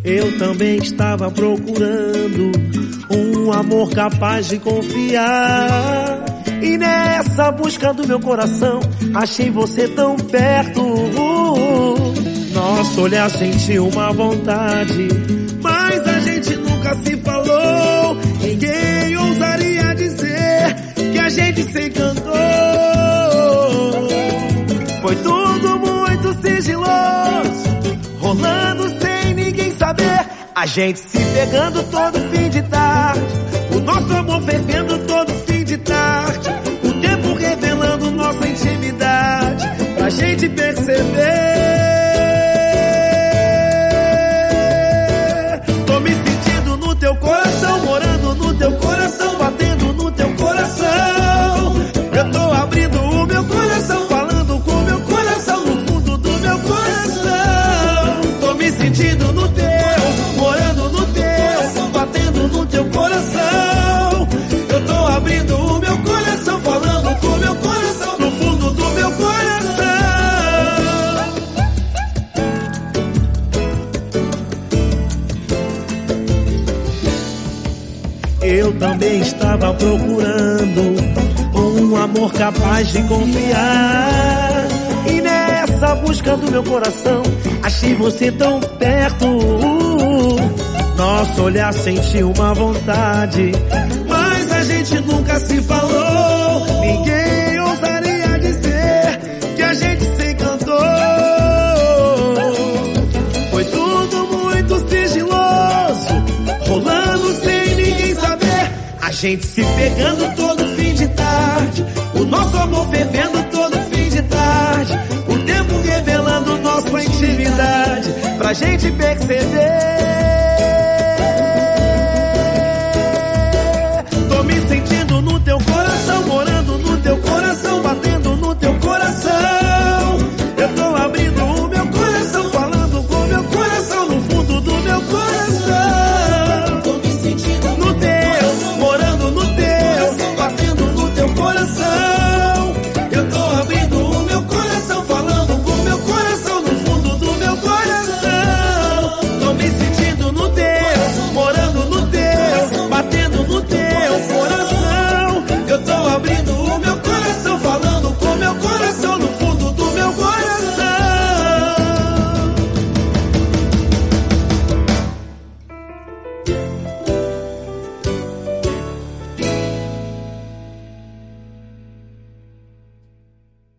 Eu também estava procurando um amor capaz de confiar. E nessa busca do meu coração, achei você tão perto. Nosso olhar sentiu uma vontade, mas a gente nunca se falou. Ninguém ousaria dizer que a gente se encantou. Foi tudo muito sigiloso, rolando sem ninguém saber. A gente se pegando todo fim de tarde, o nosso amor fervendo todo fim de tarde, o tempo revelando nossa intimidade pra gente perceber. Tô me sentindo no teu coração, morando no teu coração, batendo no teu coração. Eu tô abrindo o meu coração, falando com o meu coração, no fundo do meu coração. Tô me sentindo no teu, morando no teu, batendo no teu coração. Eu tô abrindo o meu coração, falando com o meu coração, no fundo do meu coração. Eu também estava procurando um amor capaz de confiar. E nessa busca do meu coração, achei você tão perto. Nosso olhar sentiu uma vontade, mas a gente nunca se falou. Ninguém ousaria dizer que a gente se encantou. Foi tudo muito sigiloso, rolando sem ninguém saber. A gente se pegando todo fim de tarde, o nosso amor fervendo todo fim de tarde, o tempo revelando nossa intimidade pra gente perceber.